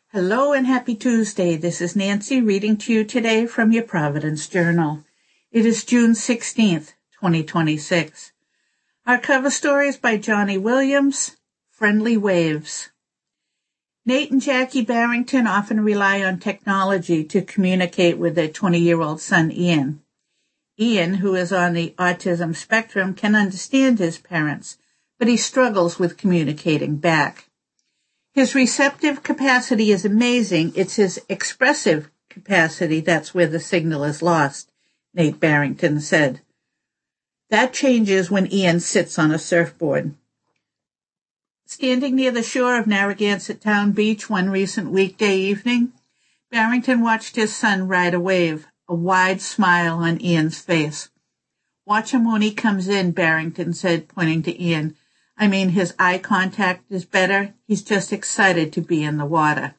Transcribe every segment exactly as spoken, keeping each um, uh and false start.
Hello and happy Tuesday. This is Nancy reading to you today from your Providence Journal. It is June sixteenth, twenty twenty-six. Our cover story is by Johnny Williams, Friendly Waves. Nate and Jackie Barrington often rely on technology to communicate with their twenty-year-old son Ian. Ian, who is on the autism spectrum, can understand his parents, but he struggles with communicating back. His receptive capacity is amazing. It's his expressive capacity that's where the signal is lost, Nate Barrington said. That changes when Ian sits on a surfboard. Standing near the shore of Narragansett Town Beach one recent weekday evening, Barrington watched his son ride a wave, a wide smile on Ian's face. "Watch him when he comes in," Barrington said, pointing to Ian. "I mean, his eye contact is better. He's just excited to be in the water."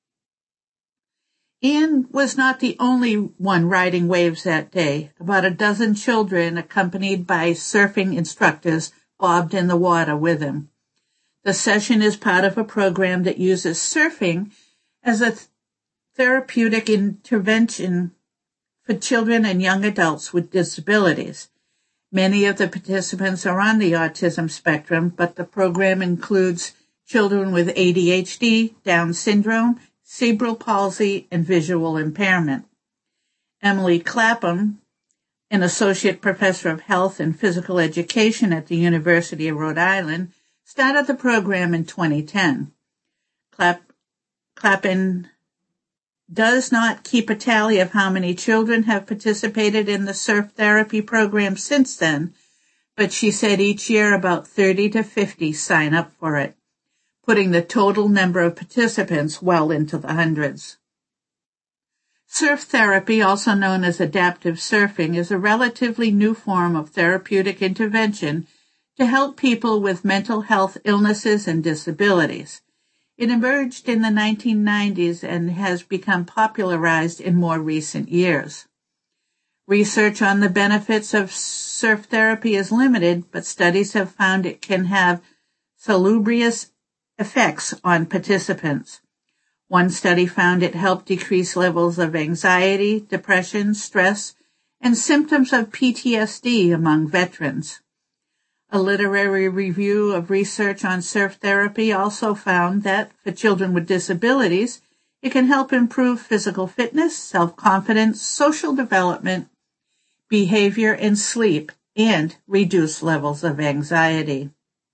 Ian was not the only one riding waves that day. About a dozen children, accompanied by surfing instructors, bobbed in the water with him. The session is part of a program that uses surfing as a th- therapeutic intervention for children and young adults with disabilities. Many of the participants are on the autism spectrum, but the program includes children with A D H D, Down syndrome, cerebral palsy, and visual impairment. Emily Clapham, an associate professor of health and physical education at the University of Rhode Island, started the program in twenty ten. Clap- Clapham does not keep a tally of how many children have participated in the surf therapy program since then, but she said each year about thirty to fifty sign up for it, putting the total number of participants well into the hundreds. Surf therapy, also known as adaptive surfing, is a relatively new form of therapeutic intervention to help people with mental health illnesses and disabilities. It emerged in the nineteen nineties and has become popularized in more recent years. Research on the benefits of surf therapy is limited, but studies have found it can have salubrious effects on participants. One study found it helped decrease levels of anxiety, depression, stress, and symptoms of P T S D among veterans. A literary review of research on surf therapy also found that, for children with disabilities, it can help improve physical fitness, self-confidence, social development, behavior, and sleep, and reduce levels of anxiety.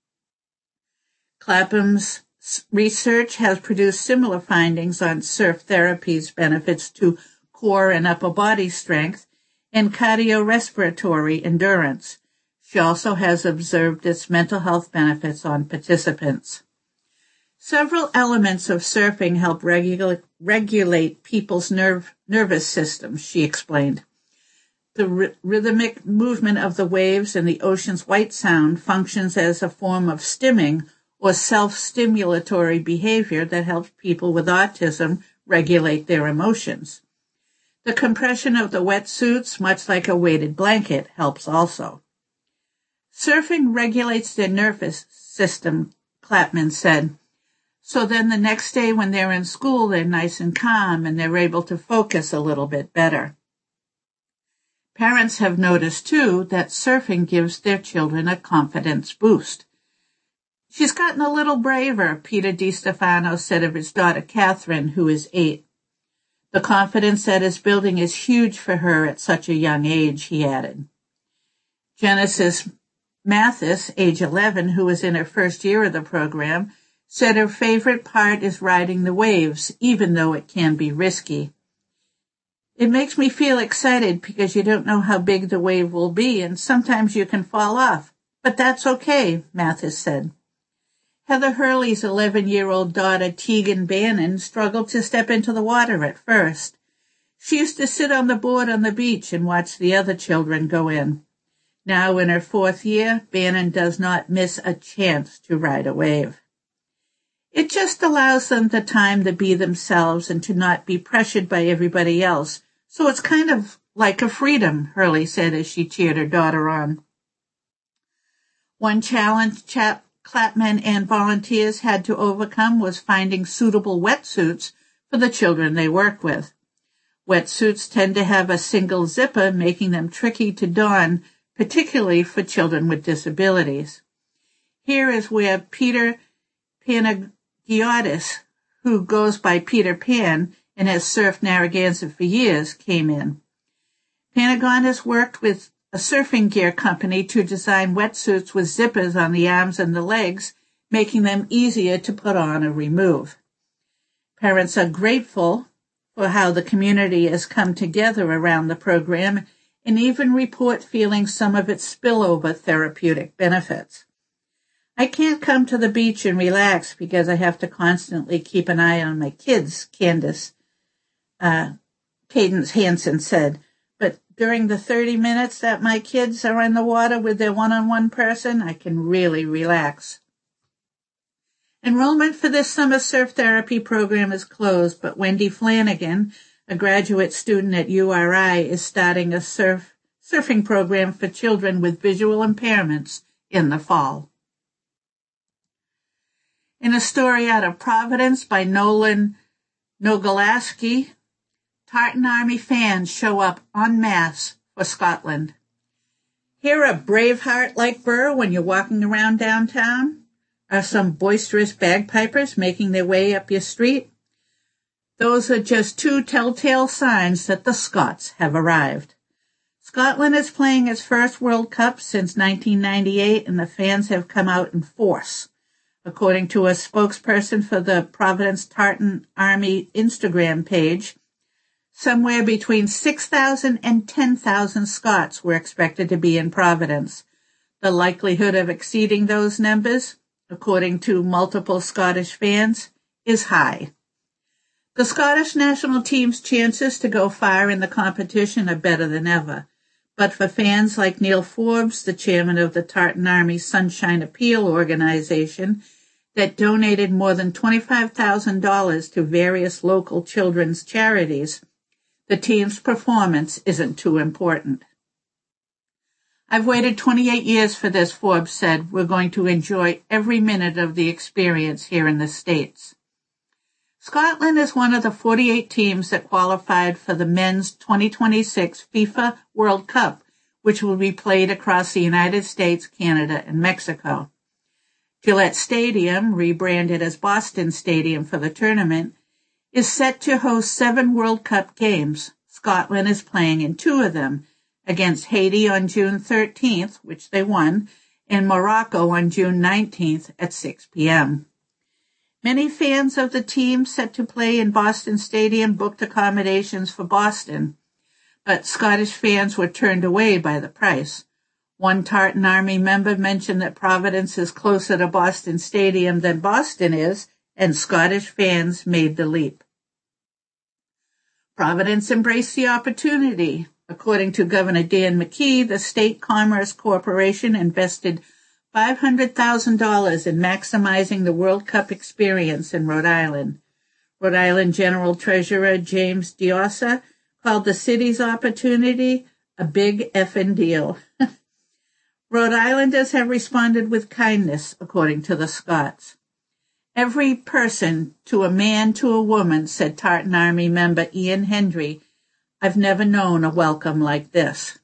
Clapham's research has produced similar findings on surf therapy's benefits to core and upper body strength and cardiorespiratory endurance. She also has observed its mental health benefits on participants. Several elements of surfing help regula- regulate people's nerve, nervous systems, she explained. The r- rhythmic movement of the waves and the ocean's white sound functions as a form of stimming or self-stimulatory behavior that helps people with autism regulate their emotions. The compression of the wetsuits, much like a weighted blanket, helps also. Surfing regulates their nervous system, Clapham said. So then the next day when they're in school, they're nice and calm and they're able to focus a little bit better. Parents have noticed, too, that surfing gives their children a confidence boost. "She's gotten a little braver," Peter DiStefano said of his daughter Catherine, who is eight. "The confidence that is building is huge for her at such a young age," he added. Genesis Mathis, age eleven, who is in her first year of the program, said her favorite part is riding the waves, even though it can be risky. "It makes me feel excited because you don't know how big the wave will be, and sometimes you can fall off. But that's okay," Mathis said. Heather Hurley's eleven-year-old daughter, Tegan Bannon, struggled to step into the water at first. She used to sit on the board on the beach and watch the other children go in. Now in her fourth year, Bannon does not miss a chance to ride a wave. "It just allows them the time to be themselves and to not be pressured by everybody else. So it's kind of like a freedom," Hurley said as she cheered her daughter on. One challenge Chap Clapham and volunteers had to overcome was finding suitable wetsuits for the children they work with. Wetsuits tend to have a single zipper, making them tricky to don, particularly for children with disabilities. Here is where Peter Panagiotis, who goes by Peter Pan and has surfed Narragansett for years, came in. Panagiotis worked with a surfing gear company to design wetsuits with zippers on the arms and the legs, making them easier to put on or remove. Parents are grateful for how the community has come together around the program and even report feeling some of its spillover therapeutic benefits. I can't come to the beach and relax because I have to constantly keep an eye on my kids, Candace, uh, Cadence Hansen said. But during the thirty minutes that my kids are in the water with their one-on-one person, I can really relax. Enrollment for this summer surf therapy program is closed, but Wendy Flanagan, a graduate student at U R I, is starting a surf surfing program for children with visual impairments in the fall. In a story out of Providence by Nolan Nogalaski, Tartan Army fans show up en masse for Scotland. Hear a Braveheart like burr when you're walking around downtown? Are some boisterous bagpipers making their way up your street? Those are just two telltale signs that the Scots have arrived. Scotland is playing its first World Cup since nineteen ninety-eight, and the fans have come out in force. According to a spokesperson for the Providence Tartan Army Instagram page, somewhere between six thousand and ten thousand Scots were expected to be in Providence. The likelihood of exceeding those numbers, according to multiple Scottish fans, is high. The Scottish national team's chances to go far in the competition are better than ever. But for fans like Neil Forbes, the chairman of the Tartan Army Sunshine Appeal organization, that donated more than twenty-five thousand dollars to various local children's charities, the team's performance isn't too important. I've waited twenty-eight years for this, Forbes said. We're going to enjoy every minute of the experience here in the States. Scotland is one of the forty-eight teams that qualified for the men's twenty twenty-six FIFA World Cup, which will be played across the United States, Canada, and Mexico. Gillette Stadium, rebranded as Boston Stadium for the tournament, is set to host seven World Cup games. Scotland is playing in two of them, against Haiti on June thirteenth, which they won, and Morocco on June nineteenth at six p.m. Many fans of the team set to play in Boston Stadium booked accommodations for Boston, but Scottish fans were turned away by the price. One Tartan Army member mentioned that Providence is closer to Boston Stadium than Boston is, and Scottish fans made the leap. Providence embraced the opportunity. According to Governor Dan McKee, the State Commerce Corporation invested five hundred thousand dollars in maximizing the World Cup experience in Rhode Island. Rhode Island General Treasurer James Diossa called the city's opportunity a big effing deal. Rhode Islanders have responded with kindness, according to the Scots. Every person, to a man, to a woman, said Tartan Army member Ian Hendry, I've never known a welcome like this.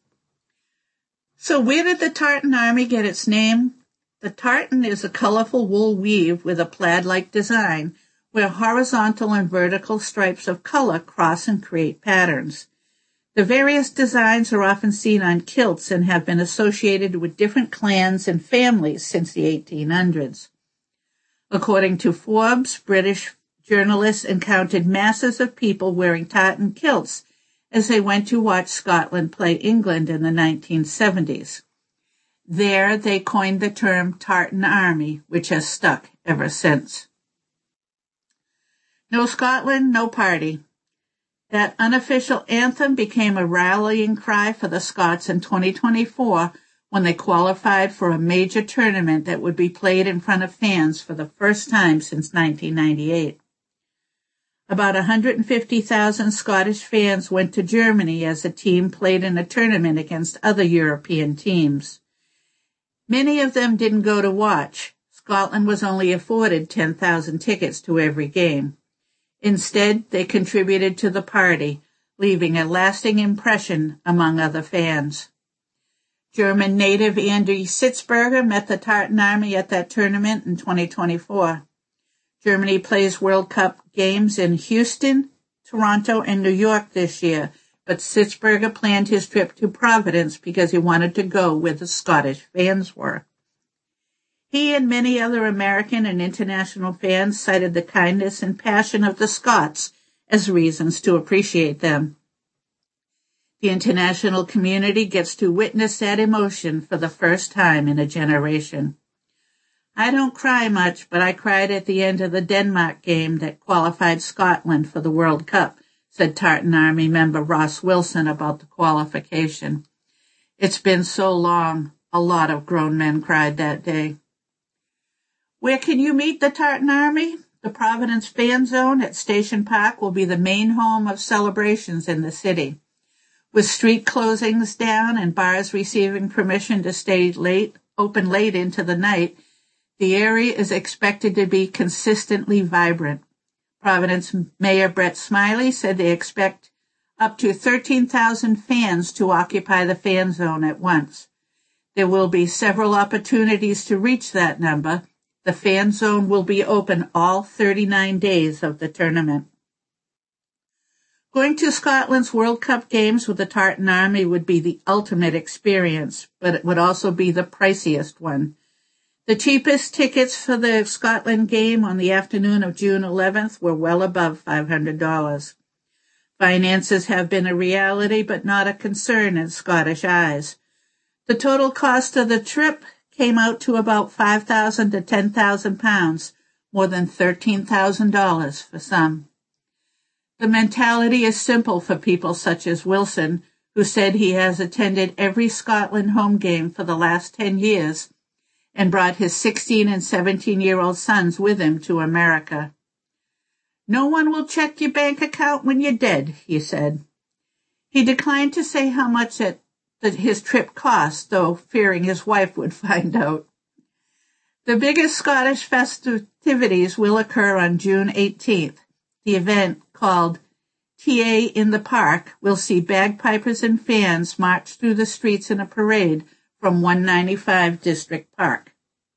So where did the Tartan Army get its name? The tartan is a colorful wool weave with a plaid-like design where horizontal and vertical stripes of color cross and create patterns. The various designs are often seen on kilts and have been associated with different clans and families since the eighteen hundreds. According to Forbes, British journalists encountered masses of people wearing tartan kilts as they went to watch Scotland play England in the nineteen seventies. There they coined the term Tartan Army, which has stuck ever since. No Scotland, no party. That unofficial anthem became a rallying cry for the Scots in twenty twenty-four when they qualified for a major tournament that would be played in front of fans for the first time since nineteen ninety-eight. About one hundred fifty thousand Scottish fans went to Germany as the team played in a tournament against other European teams. Many of them didn't go to watch. Scotland was only afforded ten thousand tickets to every game. Instead, they contributed to the party, leaving a lasting impression among other fans. German native Andy Sitzberger met the Tartan Army at that tournament in twenty twenty-four. Germany plays World Cup games in Houston, Toronto, and New York this year, but Sitzberger planned his trip to Providence because he wanted to go where the Scottish fans were. He and many other American and international fans cited the kindness and passion of the Scots as reasons to appreciate them. The international community gets to witness that emotion for the first time in a generation. I don't cry much, but I cried at the end of the Denmark game that qualified Scotland for the World Cup, said Tartan Army member Ross Wilson about the qualification. It's been so long, a lot of grown men cried that day. Where can you meet the Tartan Army? The Providence Fan Zone at Station Park will be the main home of celebrations in the city. With street closings down and bars receiving permission to stay late, open late into the night, the area is expected to be consistently vibrant. Providence Mayor Brett Smiley said they expect up to thirteen thousand fans to occupy the fan zone at once. There will be several opportunities to reach that number. The fan zone will be open all thirty-nine days of the tournament. Going to Scotland's World Cup games with the Tartan Army would be the ultimate experience, but it would also be the priciest one. The cheapest tickets for the Scotland game on the afternoon of June eleventh were well above five hundred dollars. Finances have been a reality, but not a concern in Scottish eyes. The total cost of the trip came out to about five thousand to ten thousand pounds, more than thirteen thousand dollars for some. The mentality is simple for people such as Wilson, who said he has attended every Scotland home game for the last ten years and brought his sixteen and seventeen-year-old sons with him to America. No one will check your bank account when you're dead, he said. He declined to say how much it, that his trip cost, though fearing his wife would find out. The biggest Scottish festivities will occur on June eighteenth. The event, called T A in the Park, will see bagpipers and fans march through the streets in a parade from one ninety-five District Park.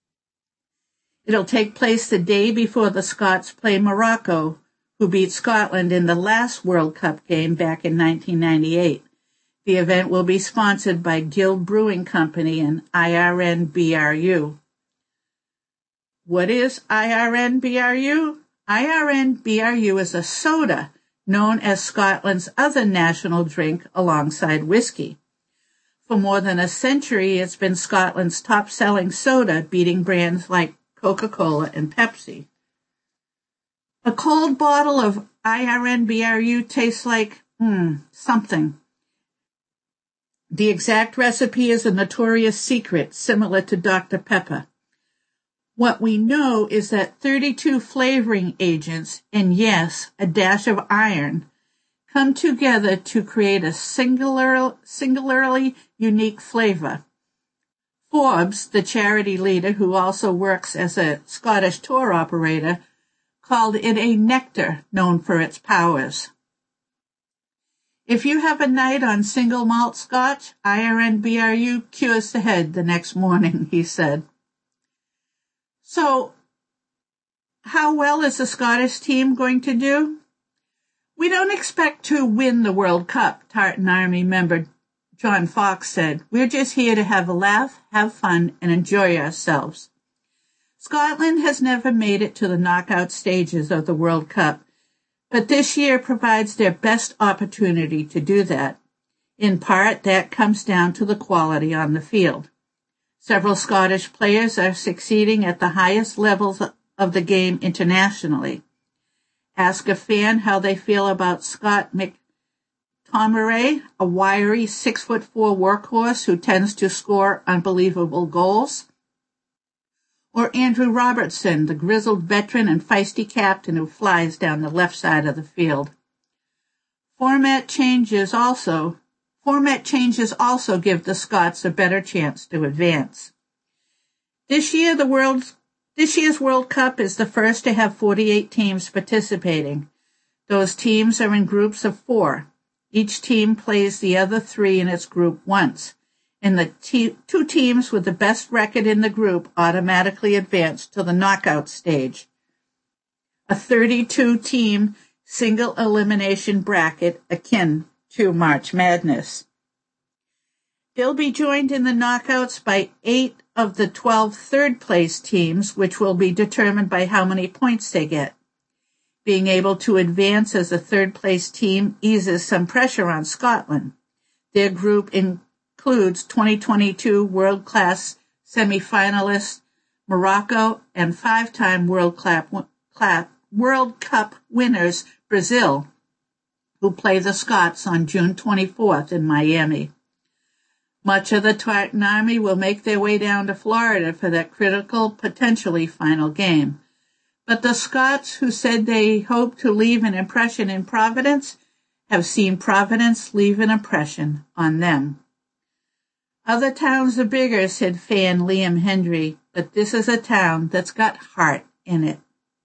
It'll take place the day before the Scots play Morocco, who beat Scotland in the last World Cup game back in nineteen ninety-eight. The event will be sponsored by Guild Brewing Company and I R N B R U. What is I R N B R U? I R N B R U is a soda known as Scotland's other national drink alongside whiskey. For more than a century, it's been Scotland's top-selling soda, beating brands like Coca-Cola and Pepsi. A cold bottle of I R N B R U tastes like, hmm, something. The exact recipe is a notorious secret, similar to Doctor Pepper. What we know is that thirty-two flavoring agents, and yes, a dash of iron, come together to create a singular, singularly unique flavor. Forbes, the charity leader who also works as a Scottish tour operator, called it a nectar known for its powers. If you have a night on single malt scotch, I R N B R U cures the head the next morning, he said. So, how well is the Scottish team going to do? We don't expect to win the World Cup, Tartan Army member John Fox said. We're just here to have a laugh, have fun, and enjoy ourselves. Scotland has never made it to the knockout stages of the World Cup, but this year provides their best opportunity to do that. In part, that comes down to the quality on the field. Several Scottish players are succeeding at the highest levels of the game internationally. Ask a fan how they feel about Scott McTominay, a wiry six foot four workhorse who tends to score unbelievable goals, or Andrew Robertson, the grizzled veteran and feisty captain who flies down the left side of the field. Format changes also Format changes also give the Scots a better chance to advance. This year, the world's, this year's World Cup is the first to have forty-eight teams participating. Those teams are in groups of four. Each team plays the other three in its group once, and the te- two teams with the best record in the group automatically advance to the knockout stage. A thirty-two team single elimination bracket akin to March Madness. They'll be joined in the knockouts by eight of the twelve third-place teams, which will be determined by how many points they get. Being able to advance as a third-place team eases some pressure on Scotland. Their group includes twenty twenty-two world-class semi-finalists Morocco and five-time World Cup winners Brazil, who play the Scots on June twenty-fourth in Miami. Much of the Tartan Army will make their way down to Florida for that critical, potentially final game. But the Scots, who said they hope to leave an impression in Providence, have seen Providence leave an impression on them. Other towns are bigger, said fan Liam Hendry, but this is a town that's got heart in it.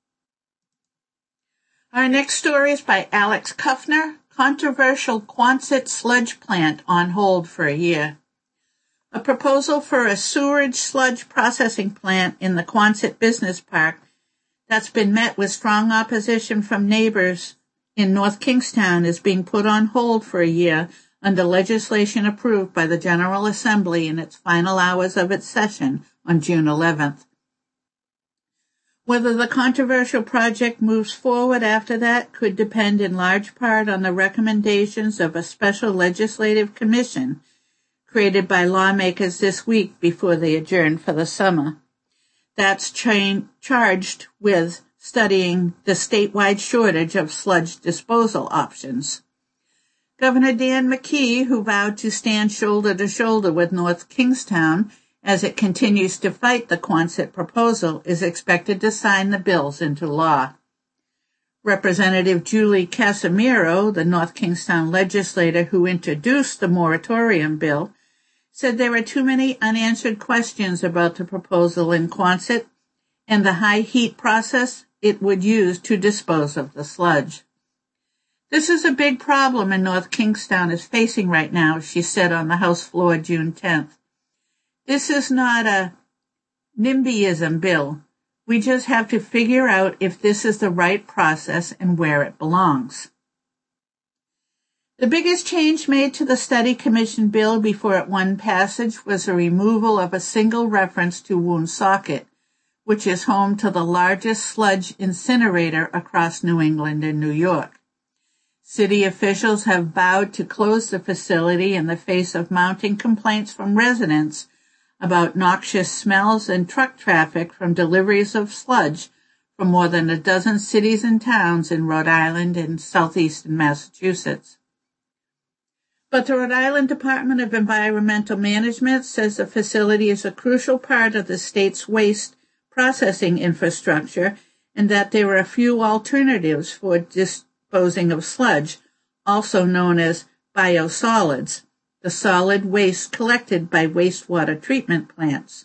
Our next story is by Alex Kuffner, Controversial Quonset Sludge Plant on Hold for a Year. A proposal for a sewerage sludge processing plant in the Quonset Business Park that's been met with strong opposition from neighbors in North Kingstown is being put on hold for a year under legislation approved by the General Assembly in its final hours of its session on June eleventh. Whether the controversial project moves forward after that could depend in large part on the recommendations of a special legislative commission created by lawmakers this week before they adjourn for the summer. That's tra- charged with studying the statewide shortage of sludge disposal options. Governor Dan McKee, who vowed to stand shoulder to shoulder with North Kingstown as it continues to fight the Quonset proposal, is expected to sign the bills into law. Representative Julie Casimiro, the North Kingstown legislator who introduced the moratorium bill, said there are too many unanswered questions about the proposal in Quonset and the high heat process it would use to dispose of the sludge. This is a big problem in North Kingstown is facing right now, she said on the House floor June tenth. This is not a NIMBYism bill. We just have to figure out if this is the right process and where it belongs. The biggest change made to the Study Commission bill before it won passage was the removal of a single reference to Woonsocket, which is home to the largest sludge incinerator across New England and New York. City officials have vowed to close the facility in the face of mounting complaints from residents about noxious smells and truck traffic from deliveries of sludge from more than a dozen cities and towns in Rhode Island and southeastern Massachusetts. But the Rhode Island Department of Environmental Management says the facility is a crucial part of the state's waste processing infrastructure and that there are a few alternatives for disposing of sludge, also known as biosolids, the solid waste collected by wastewater treatment plants.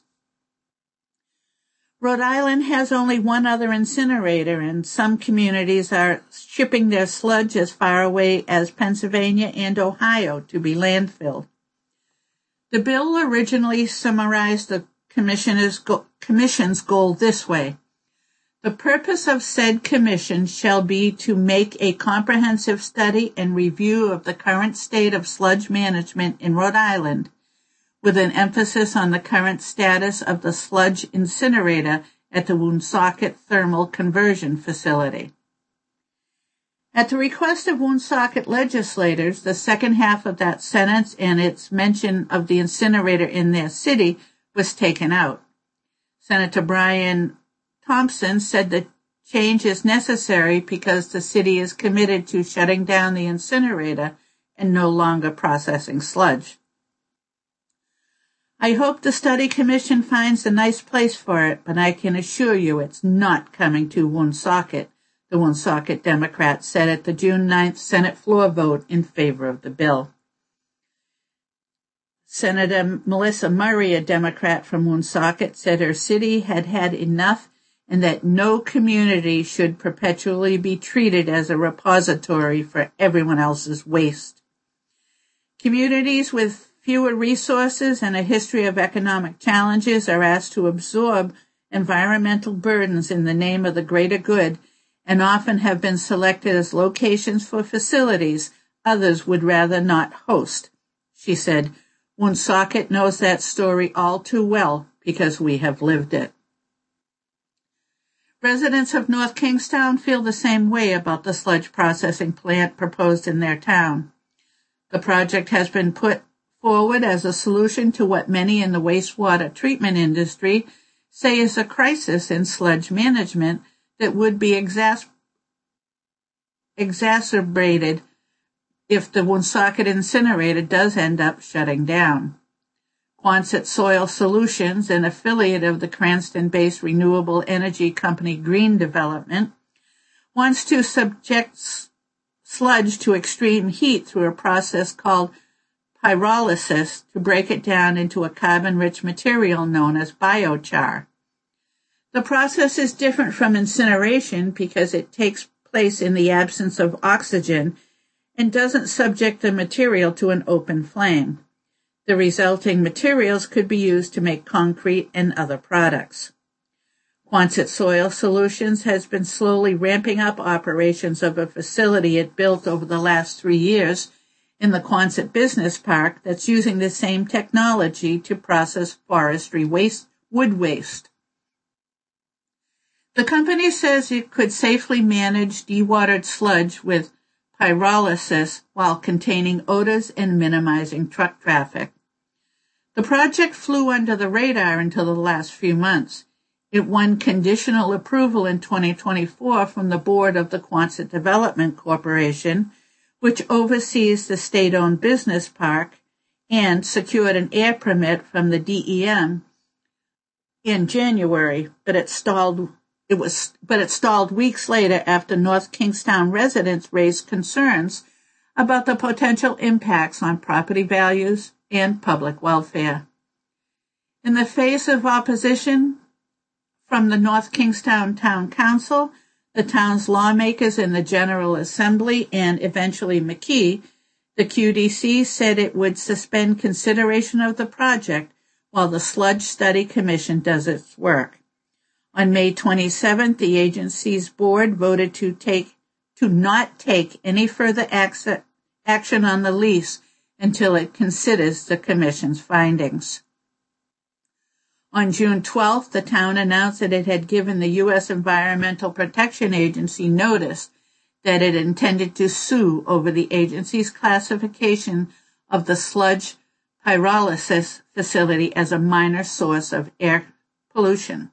Rhode Island has only one other incinerator, and some communities are shipping their sludge as far away as Pennsylvania and Ohio to be landfilled. The bill originally summarized the commissioner's go- commission's goal this way. The purpose of said commission shall be to make a comprehensive study and review of the current state of sludge management in Rhode Island, with an emphasis on the current status of the sludge incinerator at the Woonsocket Thermal Conversion Facility. At the request of Woonsocket legislators, the second half of that sentence and its mention of the incinerator in their city was taken out. Senator Brian Thompson said the change is necessary because the city is committed to shutting down the incinerator and no longer processing sludge. I hope the study commission finds a nice place for it, but I can assure you it's not coming to Woonsocket, the Woonsocket Democrats said at the June ninth Senate floor vote in favor of the bill. Senator Melissa Murray, a Democrat from Woonsocket, said her city had had enough and that no community should perpetually be treated as a repository for everyone else's waste. Communities with fewer resources and a history of economic challenges are asked to absorb environmental burdens in the name of the greater good and often have been selected as locations for facilities others would rather not host. She said, Woonsocket knows that story all too well because we have lived it. Residents of North Kingstown feel the same way about the sludge processing plant proposed in their town. The project has been put forward as a solution to what many in the wastewater treatment industry say is a crisis in sludge management that would be exas- exacerbated if the Woonsocket incinerator does end up shutting down. Quonset Soil Solutions, an affiliate of the Cranston-based renewable energy company Green Development, wants to subject sludge to extreme heat through a process called pyrolysis to break it down into a carbon-rich material known as biochar. The process is different from incineration because it takes place in the absence of oxygen and doesn't subject the material to an open flame. The resulting materials could be used to make concrete and other products. Quonset Soil Solutions has been slowly ramping up operations of a facility it built over the last three years in the Quonset Business Park that's using the same technology to process forestry waste, wood waste. The company says it could safely manage dewatered sludge with pyrolysis while containing odors and minimizing truck traffic. The project flew under the radar until the last few months. It won conditional approval in twenty twenty-four from the board of the Quonset Development Corporation, which oversees the state-owned business park, and secured an air permit from the D E M in January, but it stalled It was, but it stalled weeks later after North Kingstown residents raised concerns about the potential impacts on property values and public welfare. In the face of opposition from the North Kingstown Town Council, the town's lawmakers in the General Assembly, and eventually McKee, the Q D C said it would suspend consideration of the project while the Sludge Study Commission does its work. On May twenty-seventh, the agency's board voted to take to not take any further action on the lease until it considers the commission's findings. On June twelfth, the town announced that it had given the U S Environmental Protection Agency notice that it intended to sue over the agency's classification of the sludge pyrolysis facility as a minor source of air pollution.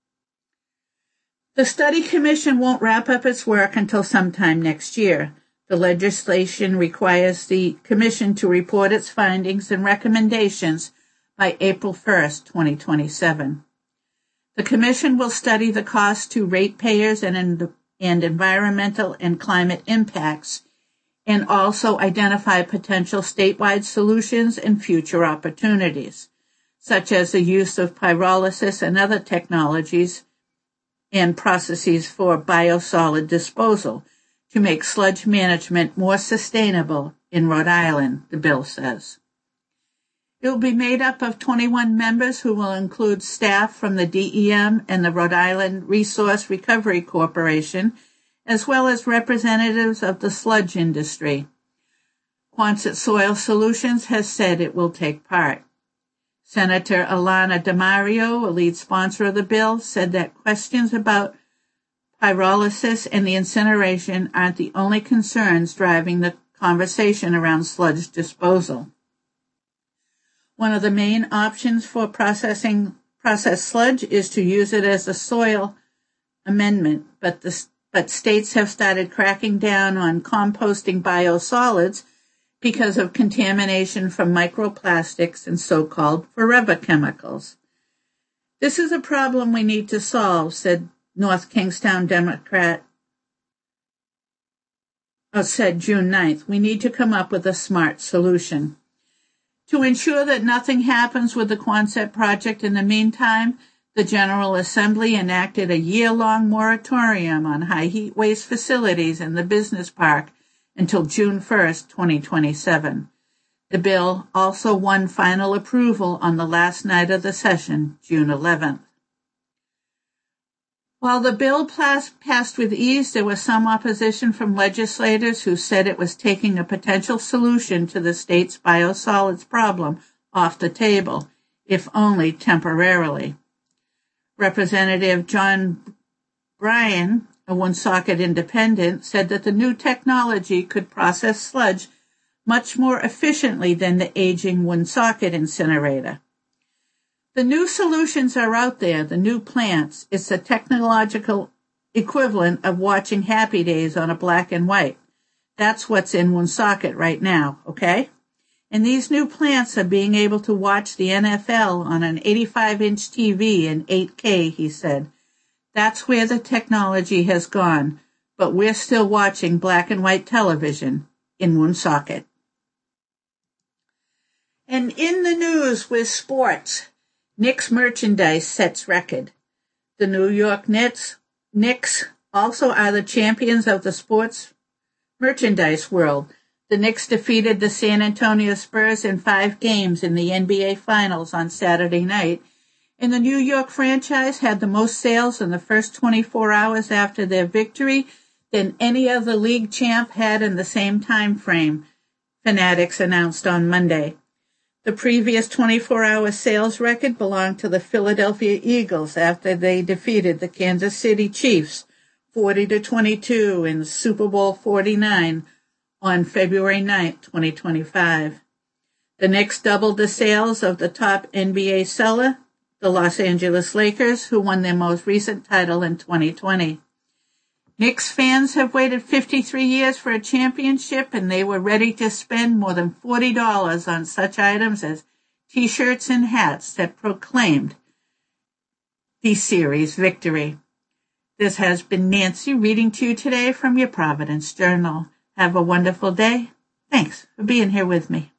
The study commission won't wrap up its work until sometime next year. The legislation requires the commission to report its findings and recommendations by April first, twenty twenty-seven. The commission will study the cost to ratepayers and, and environmental and climate impacts, and also identify potential statewide solutions and future opportunities, such as the use of pyrolysis and other technologies and processes for biosolid disposal to make sludge management more sustainable in Rhode Island, the bill says. It will be made up of twenty-one members who will include staff from the D E M and the Rhode Island Resource Recovery Corporation, as well as representatives of the sludge industry. Quonset Soil Solutions has said it will take part. Senator Alana DeMario, a lead sponsor of the bill, said that questions about pyrolysis and the incineration aren't the only concerns driving the conversation around sludge disposal. One of the main options for processing processed sludge is to use it as a soil amendment, but, the, but states have started cracking down on composting biosolids because of contamination from microplastics and so-called forever chemicals. This is a problem we need to solve, said North Kingstown Democrat, uh, said June ninth. We need to come up with a smart solution. To ensure that nothing happens with the Quonset project in the meantime, The General Assembly enacted a year-long moratorium on high heat waste facilities in the business park until June first, twenty twenty-seven. The bill also won final approval on the last night of the session, June eleventh. While the bill passed with ease, there was some opposition from legislators who said it was taking a potential solution to the state's biosolids problem off the table, if only temporarily. Representative John Bryan, a Woonsocket independent, said that the new technology could process sludge much more efficiently than the aging Woonsocket incinerator. The new solutions are out there, the new plants. It's the technological equivalent of watching Happy Days on a black and white. That's what's in Woonsocket right now, okay? And these new plants are being able to watch the N F L on an eighty-five inch T V in eight K, he said. That's where the technology has gone, but we're still watching black and white television in Woonsocket. And in the news with sports, Knicks merchandise sets record. The New York Knicks, Knicks also are the champions of the sports merchandise world. The Knicks defeated the San Antonio Spurs in five games in the N B A Finals on Saturday night, and the New York franchise had the most sales in the first twenty-four hours after their victory than any other league champ had in the same time frame, Fanatics announced on Monday. The previous twenty-four hour sales record belonged to the Philadelphia Eagles after they defeated the Kansas City Chiefs forty to twenty-two in Super Bowl forty-nine on February ninth, twenty twenty-five. The Knicks doubled the sales of the top N B A seller, the Los Angeles Lakers, who won their most recent title in twenty twenty. Knicks fans have waited fifty-three years for a championship, and they were ready to spend more than forty dollars on such items as T-shirts and hats that proclaimed the series victory. This has been Nancy reading to you today from your Providence Journal. Have a wonderful day. Thanks for being here with me.